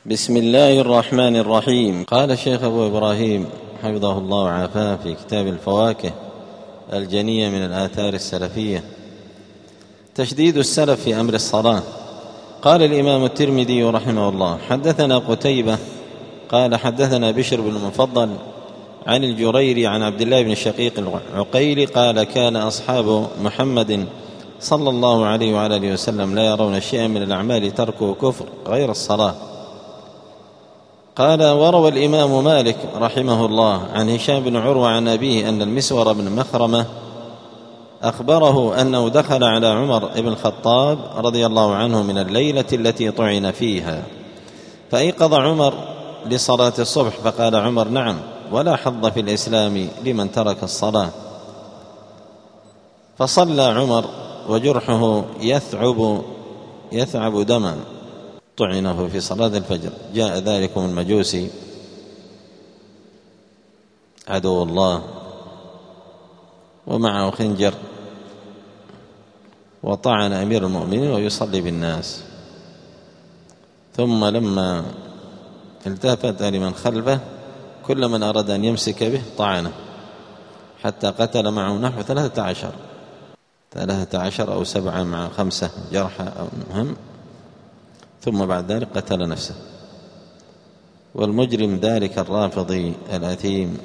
بسم الله الرحمن الرحيم. قال الشيخ أبو إبراهيم حفظه الله وعافاه في كتاب الفواكه الجنية من الآثار السلفية: تشديد السلف في أمر الصلاة. قال الإمام الترمذي رحمه الله: حدثنا قتيبة قال حدثنا بشر بن المفضل عن الجريري عن عبد الله بن الشقيق العقيلي قال: كان أصحاب محمد صلى الله عليه وعلى آله وسلم لا يرون شيئا من الأعمال تركه كفر غير الصلاة. قال: وروى الإمام مالك رحمه الله عن هشام بن عروة عن أبيه أن المسور بن مخرمة أخبره أنه دخل على عمر بن الخطاب رضي الله عنه من الليلة التي طعن فيها، فأيقظ عمر لصلاة الصبح، فقال عمر: نعم، ولا حظ في الإسلام لمن ترك الصلاة. فصلى عمر وجرحه يثعب دما، طعنه في صلاة الفجر. جاء ذلكم المجوسي عدو الله ومعه خنجر وطعن أمير المؤمنين ويصلي بالناس، ثم لما التفت لمن خلفه كل من أراد أن يمسك به طعنه، حتى قتل معه نحو 13 أو 7 مع 5 جرحى أو مهم، ثم بعد ذلك قتل نفسه. والمجرم ذلك الرافضي الأثيم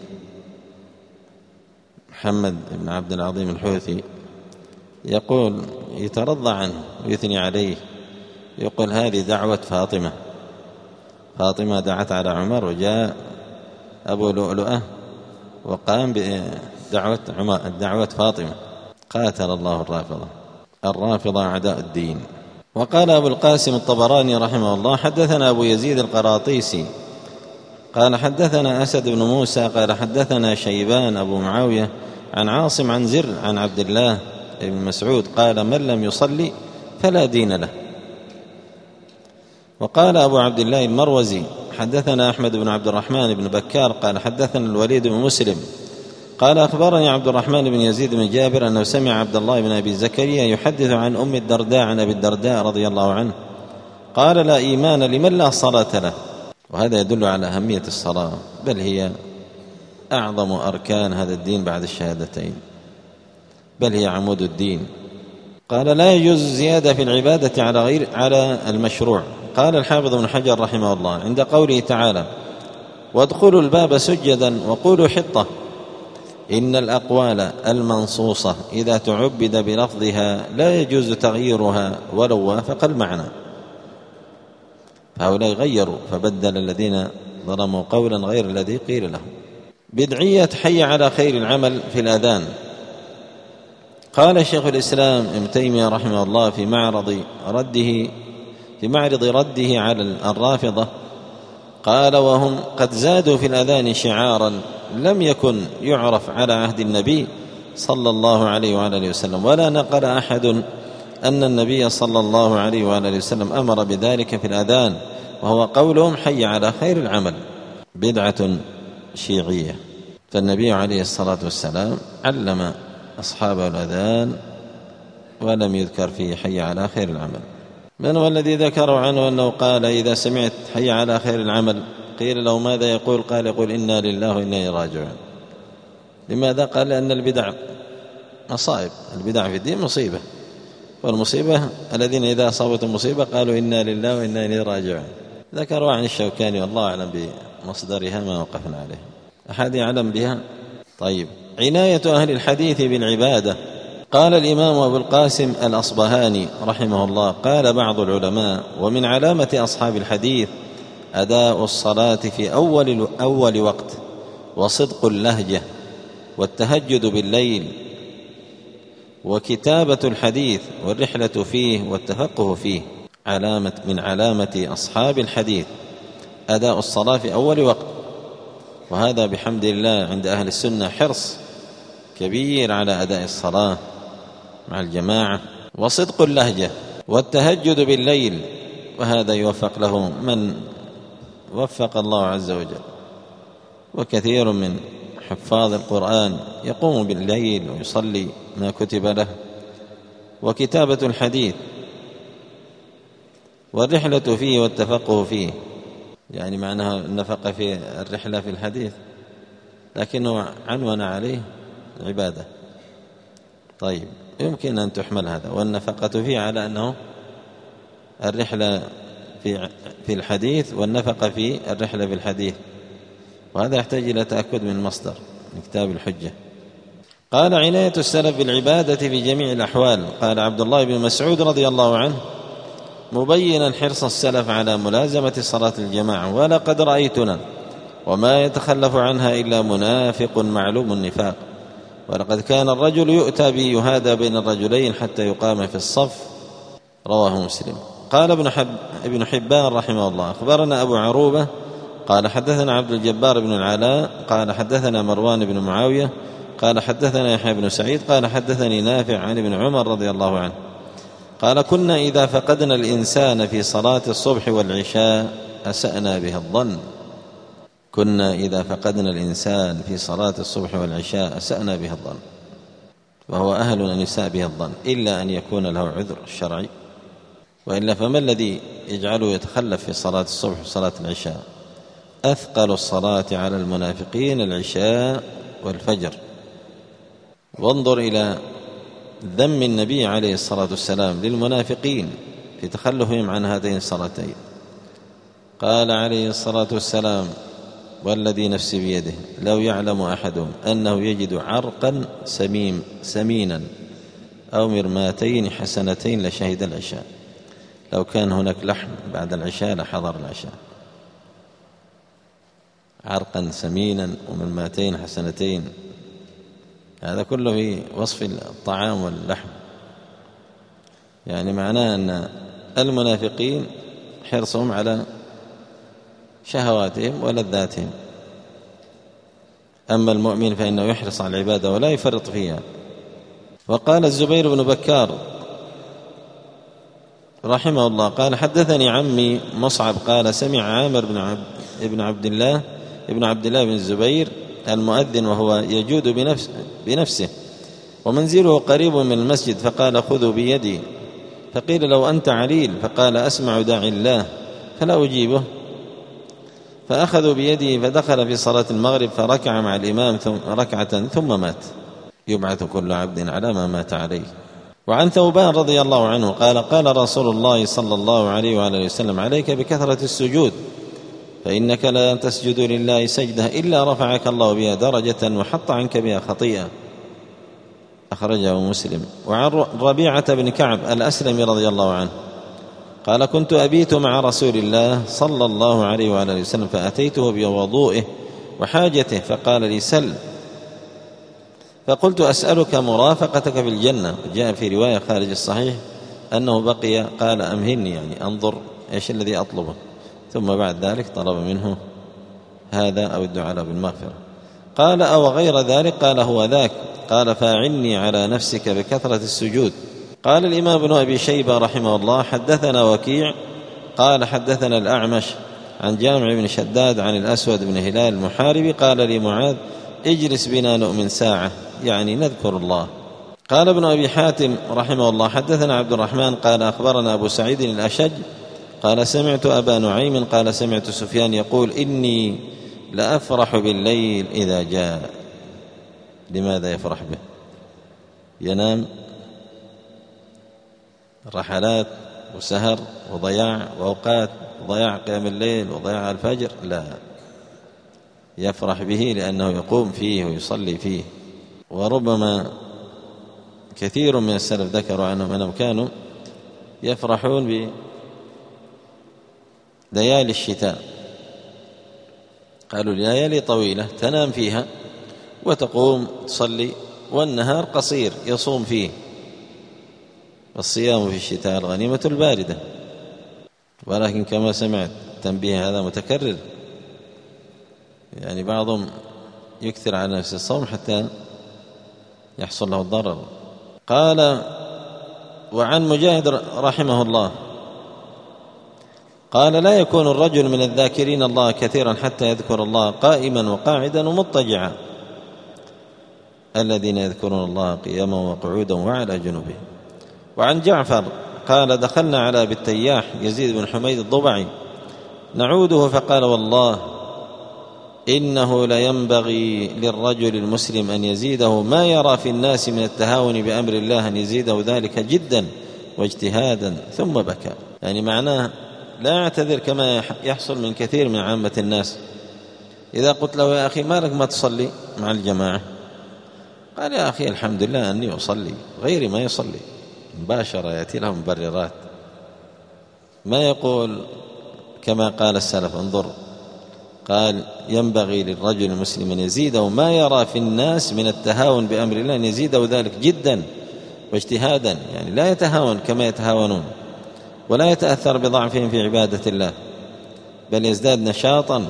محمد بن عبد العظيم الحوثي يقول، يترضى عنه ويثني عليه، يقول: هذه دعوة فاطمة دعت على عمر، وجاء أبو لؤلؤة وقام بدعوة فاطمة. قاتل الله الرافضة أعداء الدين. وقال أبو القاسم الطبراني رحمه الله: حدثنا أبو يزيد القراطيسي قال حدثنا أسد بن موسى قال حدثنا شيبان أبو معاوية عن عاصم عن زر عن عبد الله بن مسعود قال: من لم يصلي فلا دين له. وقال أبو عبد الله المروزي: حدثنا أحمد بن عبد الرحمن بن بكار قال حدثنا الوليد بن مسلم قال أخبرني عبد الرحمن بن يزيد بن جابر أنه سمع عبد الله بن أبي زكريا يحدث عن أم الدرداء عن أبي الدرداء رضي الله عنه قال: لا إيمان لمن لا صلاة له. وهذا يدل على أهمية الصلاة، بل هي أعظم أركان هذا الدين بعد الشهادتين، بل هي عمود الدين. قال: لا يجوز الزيادة في العبادة على المشروع. قال الحافظ بن حجر رحمه الله عند قوله تعالى: وادخلوا الباب سجدا وقولوا حطة، إن الأقوال المنصوصة إذا تعبد بلفظها لا يجوز تغييرها ولو وافق المعنى. فهؤلاء غيروا، فبدل الذين ظلموا قولا غير الذي قيل لهم. بدعية حي على خير العمل في الأذان. قال شيخ الإسلام ابن تيمية رحمه الله في معرض رده على الرافضة قال: وهم قد زادوا في الأذان شعارا لم يكن يعرف على عهد النبي صلى الله عليه وآله وسلم، ولا نقل أحد أن النبي صلى الله عليه وآله وسلم أمر بذلك في الأذان، وهو قولهم حي على خير العمل، بدعة شيعية. فالنبي عليه الصلاة والسلام علم أصحابه الأذان ولم يذكر فيه حي على خير العمل. من هو الذي ذكروا عنه أنه قال: إذا سمعت حي على خير العمل قيل له ماذا يقول؟ قال: يقول إنا لله وإنا إليه راجعون. لماذا؟ قال: لأن البدع مصائب، البدع في الدين مصيبة، والمصيبة الذين إذا أصابتهم مصيبة قالوا إنا لله وإنا إليه راجعون. ذكروا عن الشوكاني والله أعلم بمصدرها ما وقفنا عليه، أحد يعلم بها؟ طيب. عناية أهل الحديث بالعبادة. قال الإمام أبو القاسم الأصبهاني رحمه الله: قال بعض العلماء: ومن علامة أصحاب الحديث أداء الصلاة في أول وقت، وصدق اللهجة، والتهجد بالليل، وكتابة الحديث، والرحلة فيه، والتفقه فيه. من علامة أصحاب الحديث أداء الصلاة في أول وقت، وهذا بحمد الله عند أهل السنة حرص كبير على أداء الصلاة مع الجماعة، وصدق اللهجة، والتهجد بالليل، وهذا يوفق له من وفق الله عز وجل. وكثير من حفاظ القرآن يقوم بالليل ويصلي ما كتب له. وكتابة الحديث، والرحلة فيه، والتفقه فيه. يعني معناها النفقة في الرحلة في الحديث، لكنه عنون عليه عبادة. طيب يمكن أن تحمل هذا، والنفقة فيه على أنه الرحلة في الحديث والنفقة في الرحلة في الحديث، وهذا يحتاج إلى تأكد من المصدر من كتاب الحجة. قال: عناية السلف بالعبادة في جميع الأحوال. قال عبد الله بن مسعود رضي الله عنه مبينا حرص السلف على ملازمة صلاة الجماعة: ولقد رأيتنا وما يتخلف عنها إلا منافق معلوم النفاق، ولقد كان الرجل يؤتى به يهادى بين الرجلين حتى يقام في الصف. رواه مسلم. قال ابن حبان رحمه الله: أخبرنا أبو عروبة قال حدثنا عبد الجبار بن العلاء قال حدثنا مروان بن معاوية قال حدثنا يحيى بن سعيد قال حدثني نافع عن ابن عمر رضي الله عنه قال: كنا إذا فقدنا الإنسان في صلاة الصبح والعشاء أسأنا به الظن. كنا إذا فقدنا الإنسان في صلاة الصبح والعشاء أسأنا به الظن، وهو أهل أن يساء به الظن إلا أن يكون له عذر شرعي، وإلا فما الذي يجعله يتخلف في صلاة الصبح وصلاة العشاء؟ أثقل الصلاة على المنافقين العشاء والفجر. وانظر إلى ذم النبي عليه الصلاة والسلام للمنافقين في تخلفهم عن هاتين الصلاتين. قال عليه الصلاة والسلام: والذي نفسي بيده لو يعلم أحدهم أنه يجد عرقا سمينا أو مرماتين حسنتين لشهد العشاء. لو كان هناك لحم بعد العشاء لحضر العشاء. عرقا سمينا ومرماتين حسنتين، هذا كله في وصف الطعام واللحم، يعني معناه أن المنافقين حرصهم على شهواتهم ولذاتهم، أما المؤمن فإنه يحرص على العبادة ولا يفرط فيها. وقال الزبير بن بكار رحمه الله قال: حدثني عمي مصعب قال: سمع عامر بن عبد الله بن الزبير المؤذن وهو يجود بنفسه ومنزله قريب من المسجد، فقال: خذوا بيدي. فقيل: لو أنت عليل. فقال: أسمع داعي الله فلا أجيبه. فأخذوا بيده فدخل في صلاة المغرب فركع مع الإمام ركعة ثم مات. يبعث كل عبد على ما مات عليه. وعن ثوبان رضي الله عنه قال: قال رسول الله صلى الله عليه وآله وسلم: عليك بكثرة السجود، فإنك لا تسجد لله سجدة إلا رفعك الله بها درجة وحط عنك بها خطيئة. أخرجه مسلم. وعن ربيعة بن كعب الأسلمي رضي الله عنه قال: كنت أبيت مع رسول الله صلى الله عليه وآله وسلم فأتيته بوضوئه وحاجته فقال لي: سل. فقلت: أسألك مرافقتك في الجنة. جاء في رواية خارج الصحيح أنه بقي، قال: أمهلني، يعني أنظر إيش الذي أطلبه، ثم بعد ذلك طلب منه هذا أو الدعاء بالمغفرة. قال: أو غير ذلك؟ قال: هو ذاك. قال: فاعني على نفسك بكثرة السجود. قال الإمام ابن أبي شيبة رحمه الله: حدثنا وكيع قال حدثنا الأعمش عن جامع بن شداد عن الأسود بن هلال المحاربي قال لي معاذ: اجلس بنا نؤمن ساعة، يعني نذكر الله. قال ابن أبي حاتم رحمه الله: حدثنا عبد الرحمن قال أخبرنا أبو سعيد الأشج قال: سمعت أبا نعيم قال: سمعت سفيان يقول: إني لأفرح بالليل إذا جاء. لماذا يفرح به؟ ينام؟ رحلات وسهر وضياع وأوقات، ضياع قيام الليل وضياع الفجر؟ لا، يفرح به لأنه يقوم فيه ويصلي فيه. وربما كثير من السلف ذكروا عنهم أنهم كانوا يفرحون بليالي الشتاء. قالوا: ليالي طويلة تنام فيها وتقوم تصلي، والنهار قصير يصوم فيه. الصيام في الشتاء الغنيمة الباردة. ولكن كما سمعت تنبيه هذا متكرر، يعني بعضهم يكثر على نفس الصوم حتى يحصل له الضرر. قال: وعن مجاهد رحمه الله قال: لا يكون الرجل من الذاكرين الله كثيرا حتى يذكر الله قائما وقاعدا ومضطجعا، الذين يذكرون الله قياما وقعودا وعلى جنوبهم. وعن جعفر قال: دخلنا على أبي التياح يزيد بن حميد الضبعي نعوده فقال: والله إنه لينبغي للرجل المسلم أن يزيده ما يرى في الناس من التهاون بأمر الله، أن يزيده ذلك جدا واجتهادا. ثم بكى. يعني معناه لا يعتذر كما يحصل من كثير من عامة الناس. إذا قلت له: يا أخي ما لك ما تصلي مع الجماعة؟ قال: يا أخي الحمد لله أني أصلي، غيري ما يصلي. مباشرة يأتي له مبررات. ما يقول كما قال السلف. انظر، قال: ينبغي للرجل المسلم أن يزيده ما يرى في الناس من التهاون بأمر الله، أن يزيده ذلك جدا واجتهادا. يعني لا يتهاون كما يتهاونون، ولا يتأثر بضعفهم في عبادة الله، بل يزداد نشاطا.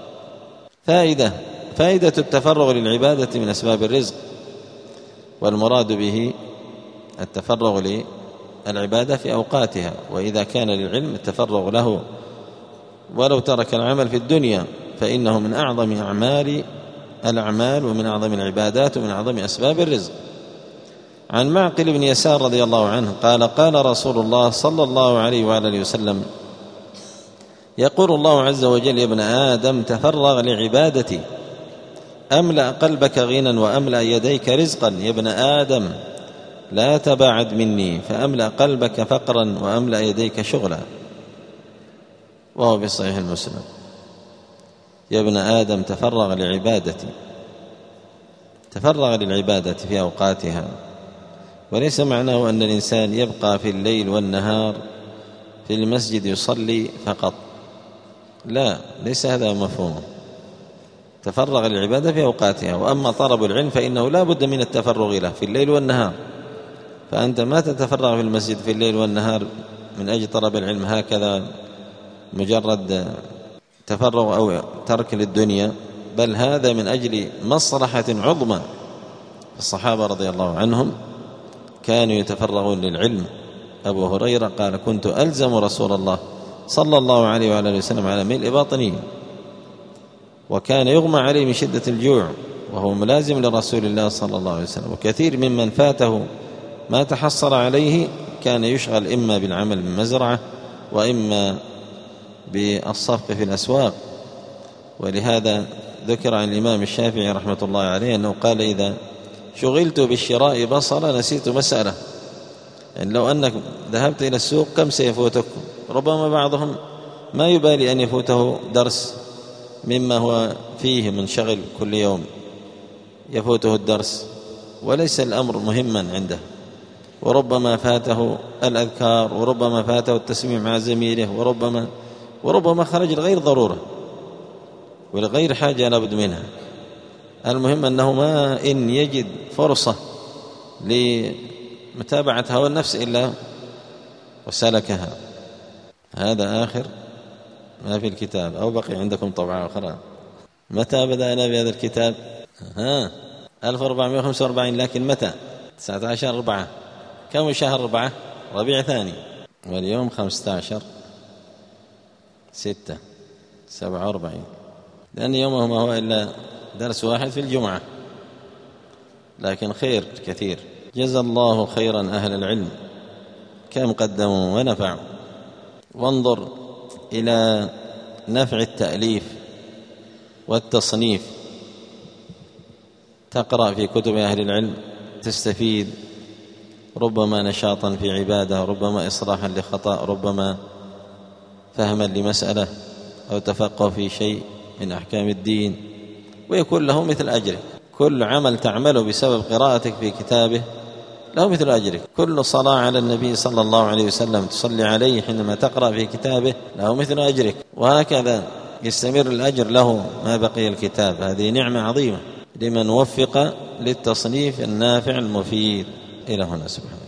فائدة التفرغ للعبادة من أسباب الرزق، والمراد به التفرغ للعبادة في أوقاتها. وإذا كان للعلم التفرغ له ولو ترك العمل في الدنيا، فإنه من أعظم الأعمال ومن أعظم العبادات ومن أعظم أسباب الرزق. عن معقل بن يسار رضي الله عنه قال: قال رسول الله صلى الله عليه وآله وسلم: يقول الله عز وجل: يا ابن آدم تفرغ لعبادتي أملأ قلبك غنى وأملأ يديك رزقا. يا ابن آدم لا تباعد مني فأملأ قلبك فقرا وأملأ يديك شغلا. وهو في صحيح المسلم. يا ابن آدم تفرغ لعبادتي، تفرغ للعبادة في أوقاتها. وليس معناه أن الإنسان يبقى في الليل والنهار في المسجد يصلي فقط، لا، ليس هذا مفهومه. تفرغ للعبادة في أوقاتها. وأما طلب العلم فإنه لا بد من التفرغ له في الليل والنهار. فأنت ما تتفرغ في المسجد في الليل والنهار من أجل طلب العلم هكذا مجرد تفرغ أو ترك للدنيا، بل هذا من أجل مصلحة عظمى. الصحابة رضي الله عنهم كانوا يتفرغون للعلم. أبو هريرة قال: كنت ألزم رسول الله صلى الله عليه وآله وسلم على ملء باطنه، وكان يغمى عليه من شدة الجوع وهو ملازم لرسول الله صلى الله عليه وسلم. وكثير ممن فاته ما تحصل عليه كان يشغل إما بالعمل بالمزرعة وإما بالصفق في الأسواق. ولهذا ذكر عن الإمام الشافعي رحمة الله عليه أنه قال: إذا شغلت بالشراء بصرة نسيت مسألة. يعني لو أنك ذهبت إلى السوق كم سيفوتك؟ ربما بعضهم ما يبالي أن يفوته درس مما هو فيه منشغل كل يوم، يفوته الدرس وليس الأمر مهما عنده. وربما فاته الأذكار، وربما فاته التسميع مع زميله، وربما خرج لغير ضرورة ولغير حاجة لابد منها. المهم أنه ما إن يجد فرصة لمتابعة هوى النفس إلا وسلكها. هذا آخر ما في الكتاب، أو بقي عندكم طبعة أخرى؟ متى بدأنا بهذا الكتاب؟ 1445. لكن متى؟ 19/4. كم شهر 4؟ ربيع ثاني. واليوم 15/6/47، لأن يومه ما هو إلا درس واحد في الجمعة، لكن خير كثير. جزا الله خيرا أهل العلم، كم قدموا ونفعوا. وانظر إلى نفع التأليف والتصنيف. تقرأ في كتب أهل العلم تستفيد، ربما نشاطا في عبادة، ربما إصلاحا لخطأ، ربما فهما لمسألة، أو تفقه في شيء من أحكام الدين، ويكون له مثل أجره. كل عمل تعمله بسبب قراءتك في كتابه له مثل أجرك. كل صلاة على النبي صلى الله عليه وسلم تصلي عليه حينما تقرأ في كتابه له مثل أجرك، وهكذا يستمر الأجر له ما بقي الكتاب. هذه نعمة عظيمة لمن وفق للتصنيف النافع المفيد. إلى هنا سبحانه.